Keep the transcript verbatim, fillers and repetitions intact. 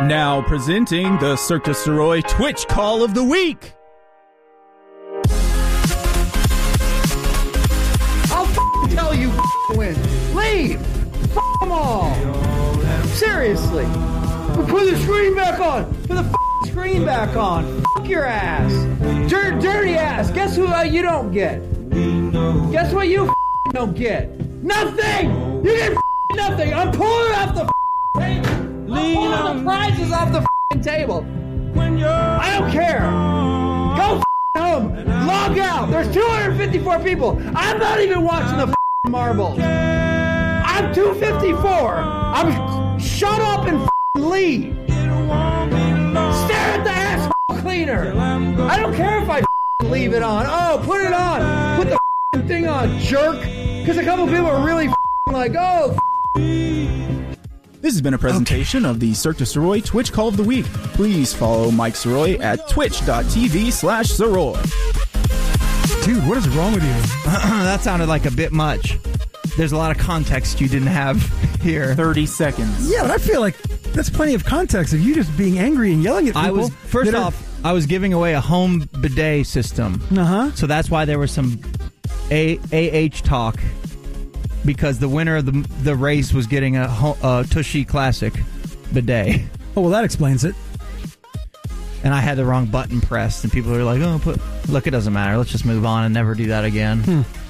Now presenting the Cirque du Soleil Twitch Call of the Week. I'll f- tell you f- win. Leave. F- them all. Seriously. Put the screen back on. Put the f- screen back on. F- your ass. Dir- dirty ass. Guess who uh, you don't get? Guess what you f- don't get? Nothing. You get f- nothing. I'm pulling off the f- table. I'm pulling the prizes off the f- table. I don't care. Go f- home. Log out. There's two hundred fifty-four people. I'm not even watching the f- marbles. I'm two fifty-four. I'm shut up and f- leave. Stare at the ass cleaner. I don't care if I f- leave it on. Oh, put it on. Put the f- thing on, jerk. Because a couple people are really f- like, oh. F- This has been a presentation okay. of the Cirque du Soleil Twitch Call of the Week. Please follow Mike Soroy at twitch.tv slash Soroy. Dude, what is wrong with you? That sounded like a bit much. There's a lot of context you didn't have here. thirty seconds. Yeah, but I feel like that's plenty of context of you just being angry and yelling at people. I was, first off, are... I was giving away a home bidet system. Uh-huh. So that's why there was some A H talk. Because the winner of the the race was getting a, a Tushy Classic bidet. Oh, well, that explains it. And I had the wrong button pressed, and people were like, oh, put, look, it doesn't matter. Let's just move on and never do that again. Hmm.